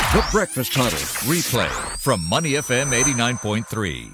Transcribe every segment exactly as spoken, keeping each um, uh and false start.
The Breakfast Huddle replay from Money F M eighty-nine point three.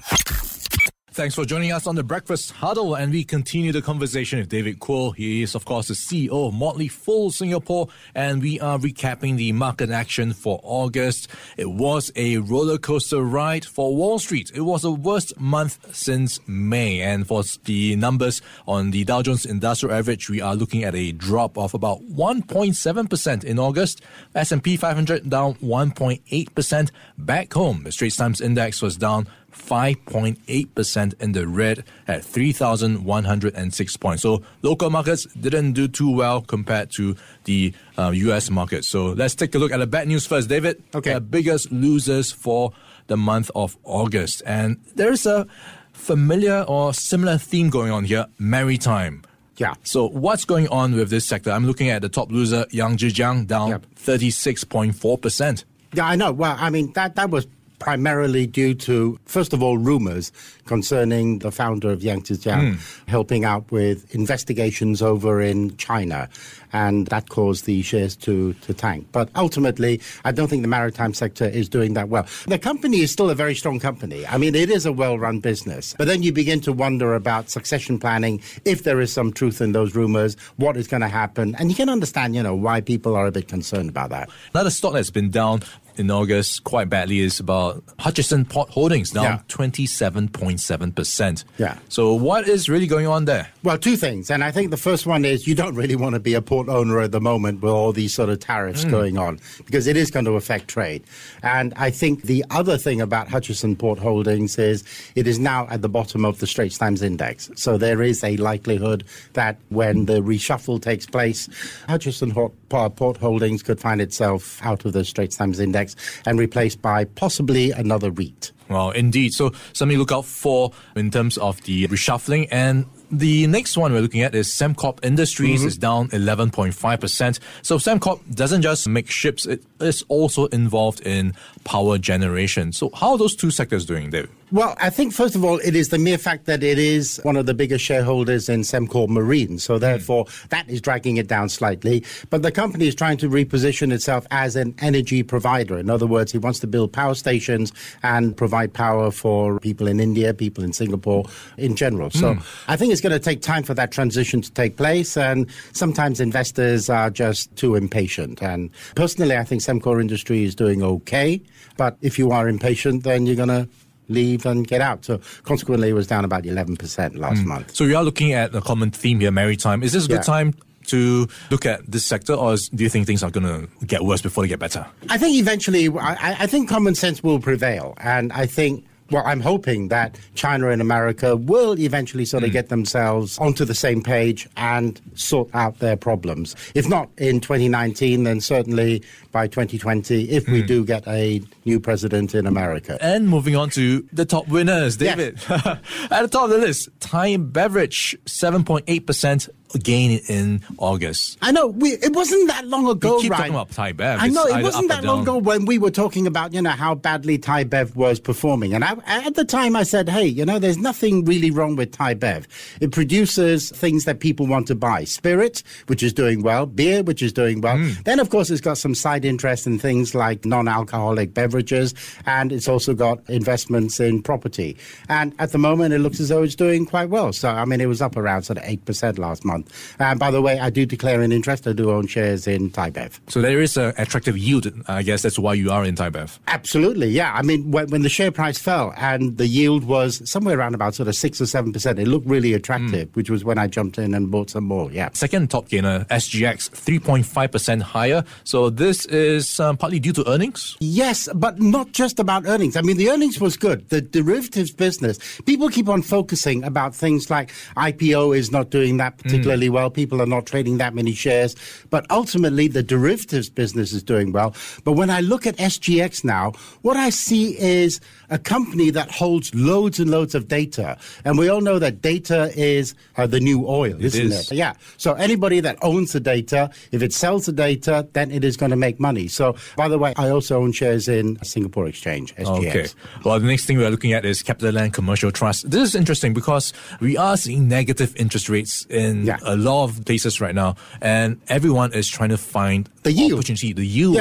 Thanks for joining us on the Breakfast Huddle, and we continue the conversation with David Kuo. He is, of course, the C E O of Motley Fool Singapore, and we are recapping the market action for August. It was a roller coaster ride for Wall Street. It was the worst month since May, and for the numbers on the Dow Jones Industrial Average, we are looking at a drop of about one point seven percent in August. S and P five hundred down one point eight percent. Back home, the Straits Times Index was down five point eight percent in the red at three thousand one hundred six points. So local markets didn't do too well compared to the uh, U S market. So let's take a look at the bad news first, David. Okay. The biggest losers for the month of August. And there's a familiar or similar theme going on here, maritime. Yeah. So what's going on with this sector? I'm looking at the top loser, Yang Zhejiang, down Yep. thirty-six point four percent. Yeah, I know. Well, I mean, that, that was primarily due to, first of all, rumors concerning the founder of Yang Zhejiang mm. helping out with investigations over in China. And that caused the shares to, to tank. But ultimately, I don't think the maritime sector is doing that well. The company is still a very strong company. I mean, it is a well-run business. But then you begin to wonder about succession planning, if there is some truth in those rumors, what is going to happen. And you can understand, you know, why people are a bit concerned about that. Another stock that's been down in August quite badly is about Hutchison Port Holdings, down Yeah. twenty-seven point seven percent. Yeah. So what is really going on there? Well, two things. And I think the first one is you don't really want to be a port owner at the moment with all these sort of tariffs mm. going on, because it is going to affect trade. And I think the other thing about Hutchison Port Holdings is it is now at the bottom of the Straits Times Index. So there is a likelihood that when the reshuffle takes place, Hutchison Port Holdings could find itself out of the Straits Times Index and replaced by possibly another REIT. Well, indeed. So something to look out for in terms of the reshuffling. And the next one we're looking at is Sembcorp Industries. Mm-hmm. Is down eleven point five percent. So Sembcorp doesn't just make ships, it is also involved in power generation. So how are those two sectors doing, David? Well, I think, first of all, it is the mere fact that it is one of the biggest shareholders in Sembcorp Marine. So therefore, mm. that is dragging it down slightly. But the company is trying to reposition itself as an energy provider. In other words, it wants to build power stations and provide power for people in India, people in Singapore in general. So mm. I think it's going to take time for that transition to take place. And sometimes investors are just too impatient. And personally, I think Sembcorp Industry is doing okay. But if you are impatient, then you're going to leave and get out. So consequently, it was down about eleven percent last mm. month. So we are looking at a common theme here, maritime. Is this a good yeah. time to look at this sector, or is, do you think things are going to get worse before they get better? I think eventually, I, I think common sense will prevail. And I think, well, I'm hoping that China and America will eventually sort of mm. get themselves onto the same page and sort out their problems. If not in twenty nineteen, then certainly by twenty twenty, if mm. we do get a new president in America. And moving on to the top winners, David. Yes. At the top of the list, Thai Beverage, seven point eight percent gain in August. I know. We, it wasn't that long ago, we keep right? talking about Thai Bev. I know. It's it wasn't that long down. ago when we were talking about, you know, how badly Thai Bev was performing. And I, at the time I said, hey, you know, there's nothing really wrong with Thai Bev. It produces things that people want to buy. Spirit, which is doing well. Beer, which is doing well. Mm. Then, of course, it's got some side interest in things like non-alcoholic beverages. And it's also got investments in property. And at the moment, it looks as though it's doing quite well. So, I mean, it was up around sort of eight percent last month. And by the way, I do declare an interest. I do own shares in Thai Bev. So there is an attractive yield. I guess that's why you are in Thai Bev. Absolutely, yeah. I mean, when, when the share price fell and the yield was somewhere around about sort of six or seven percent, it looked really attractive, mm. which was when I jumped in and bought some more, yeah. Second top gainer, S G X, three point five percent higher. So this is um, partly due to earnings? Yes, but not just about earnings. I mean, the earnings was good. The derivatives business, people keep on focusing about things like I P O is not doing that particularly mm. well. People are not trading that many shares. But ultimately, the derivatives business is doing well. But when I look at S G X now, what I see is a company that holds loads and loads of data. And we all know that data is uh, the new oil, it isn't is. it? Yeah. So anybody that owns the data, if it sells the data, then it is going to make money. So, by the way, I also own shares in Singapore Exchange, S G X. Okay. Well, the next thing we're looking at is CapitaLand Commercial Trust. This is interesting because we are seeing negative interest rates in yeah. a lot of places right now, and everyone is trying to find the yield. opportunity, the yield. Yeah.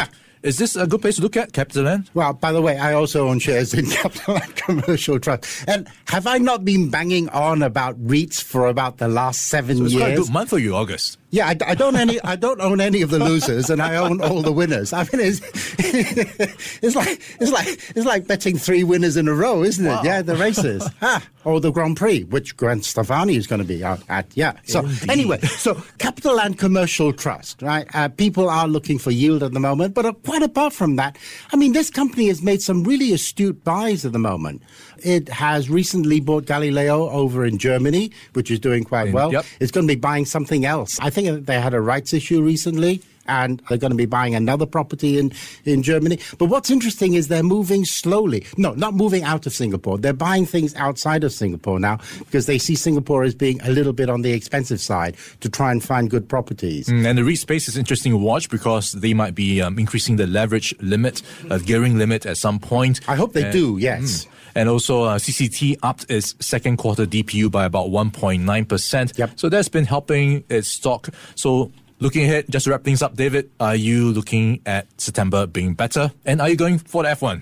Is this a good place to look at, CapitaLand? Well, by the way, I also own shares in CapitaLand Commercial Trust. And have I not been banging on about REITs for about the last seven so it's years? It's quite a good month for you, August. Yeah, I, I don't any. I don't own any of the losers, and I own all the winners. I mean, it's, it's like it's like it's like betting three winners in a row, isn't it? Wow. Yeah, the races, ah, or the Grand Prix, which Grant Stefani is going to be out at. Yeah. So Indeed. Anyway, so CapitaLand Commercial Trust, right? Uh, people are looking for yield at the moment, but uh, quite apart from that, I mean, this company has made some really astute buys at the moment. It has recently bought Galileo over in Germany, which is doing quite well. Yep. It's going to be buying something else. I think they had a rights issue recently, and they're going to be buying another property in, in Germany. But what's interesting is they're moving slowly. No, not moving out of Singapore. They're buying things outside of Singapore now because they see Singapore as being a little bit on the expensive side to try and find good properties. Mm, and the REIT space is interesting to watch because they might be um, increasing the leverage limit, uh, gearing limit at some point. I hope they and, do, yes. Mm. And also, uh, C C T upped its second quarter D P U by about one point nine percent. Yep. So that's been helping its stock. So looking ahead, just to wrap things up, David, are you looking at September being better? And are you going for the F one?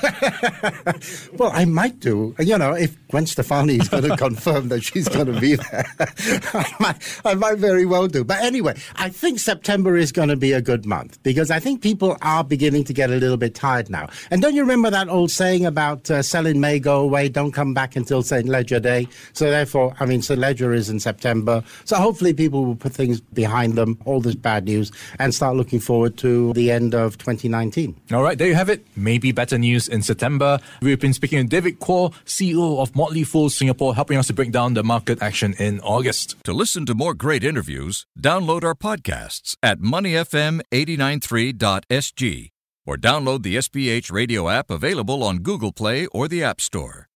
Well, I might do. You know, if Gwen Stefani is going to confirm that she's going to be there, I might, I might very well do. But anyway, I think September is going to be a good month because I think people are beginning to get a little bit tired now. And don't you remember that old saying about uh, sell in May, go away, don't come back until Saint Ledger Day? So therefore, I mean, Saint Ledger is in September. So hopefully people will put things behind them, all this bad news, and start looking forward to the end of twenty nineteen. All right, there you have it. Maybe better news in September. We've been speaking with David Kuo, C E O of Motley Fool Singapore, helping us to break down the market action in August. To listen to more great interviews, download our podcasts at money f m eight nine three dot s g or download the S P H radio app available on Google Play or the App Store.